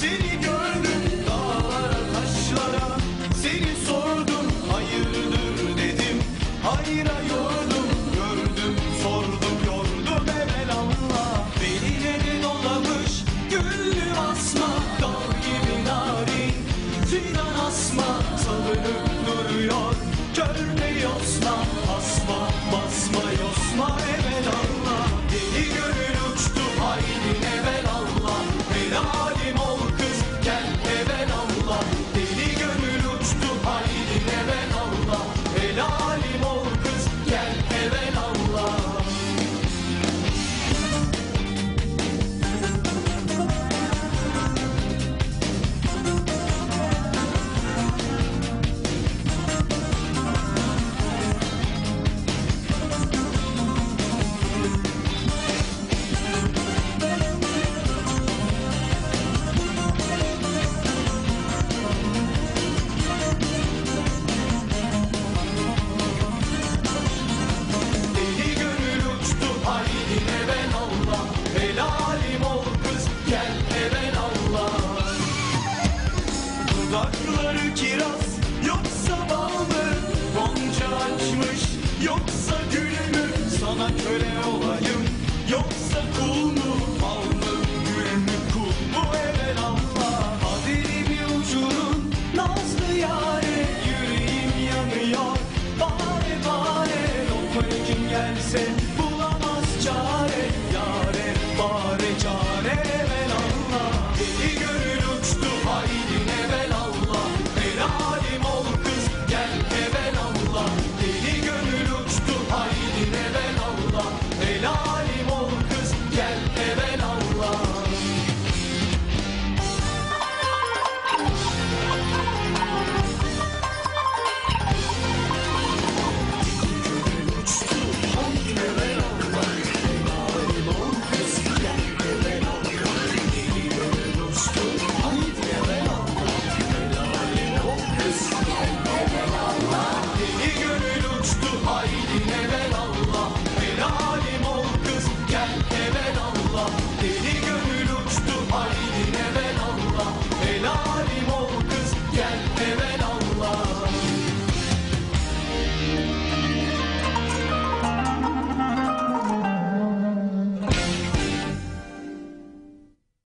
Seni gördüm dağlara taşlara, seni sordum hayırdır dedim, hayra yordum, gördüm sordum yordum evelallah. Delilerin dolamış güllü asma, dal gibi narin fidan asma, salınıp duruyor körpe yosma, asma basma yosma evelallah. Deli gönül uçtu haydin evelallah, helalim ol kız gel evelallah. Deli gönül uçtu haydin evelallah, helalim ol kız gel evelallah. Deli gönül uçtu haydin evelallah, helalim ol kız gel evelallah. Dudakları kiraz